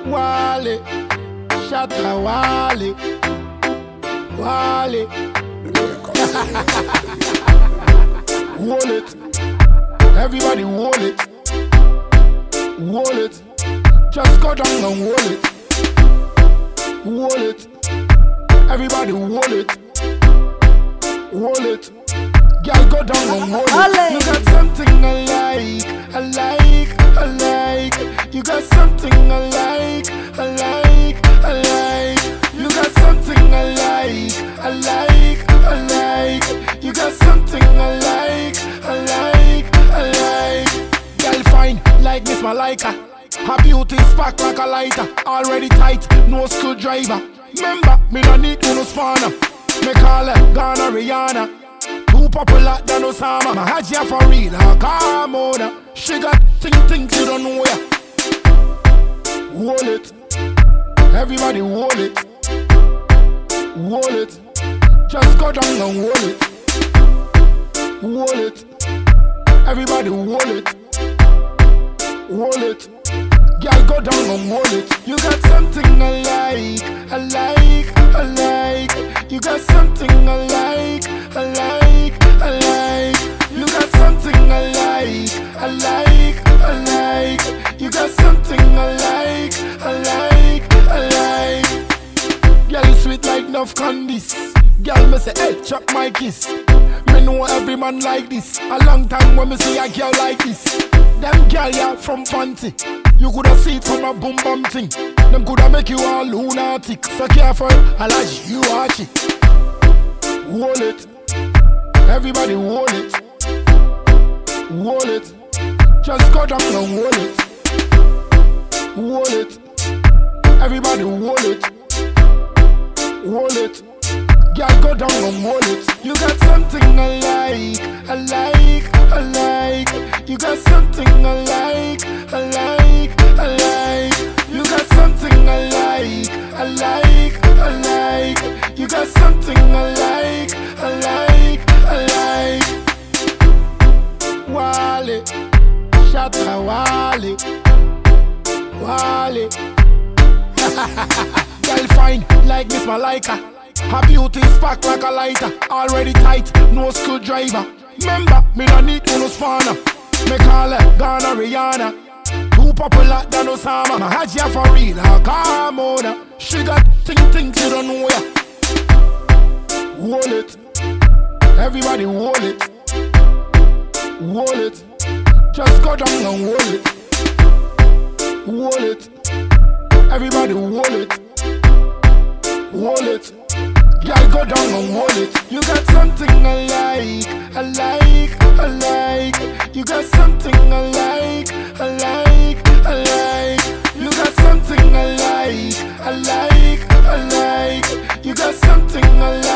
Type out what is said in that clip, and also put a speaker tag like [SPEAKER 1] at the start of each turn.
[SPEAKER 1] Wale, Shatta Wale, Wale. Hold it, everybody hold it, hold it. Just go down and hold it, everybody hold it, hold it. Girl, go down and hold it. You got something I like, I like, I like. You got something I like, I like, I like. You got something I like, I like, I like. You got something I like, I like, I like. Girl fine like Miss Malika, her beauty spark like a lighter. Already tight, no screwdriver. Remember, me no need no spanner. Me call her Ghana Rihanna. Too popular than Osama. My Hajia for real, come on. She got things you don't know ya. Hold it, everybody hold it, hold it. Just go down and hold it, everybody hold it, hold it. Girl, go down and hold it. You got something I like, I like, I like. You got something I like, I like, I like. You got something I like, I like, I like. You got something I like, I like, I like. Girl, you sweet like enough candies. Girl, me say, hey, chop my kiss. Me know every man like this. A long time when me see a girl like this. Them girl ya from Fancy. You coulda see it from a boom bum thing. Them coulda make you all lunatic. So careful, I like you watch it. Hold it, everybody hold it, hold it. Just go down and hold it, everybody hold it, hold it. Girl, go down and hold it. You got something I like, I like, I like. You got something I like, I like, I like. You got something I like, I like, I like. You got something I like, I like, I like. Wale, Shatta Wale, Wale. Girl fine like Miss Malika. Her beauty spark like a lighter. Already tight, no screwdriver. Remember, me no need no spanner. Me call her Ghana Rihanna. Too popular than Osama. My Hajia for real, come on. She got things you don't know ya. Hold it, everybody hold it, hold it. Just go down and hold it, everybody hold it, hold it. Girl, go down and hold it. You got something I like, I like, I like. You got something I like, I like, I like. You got something I like, I like, I like. You got something I like.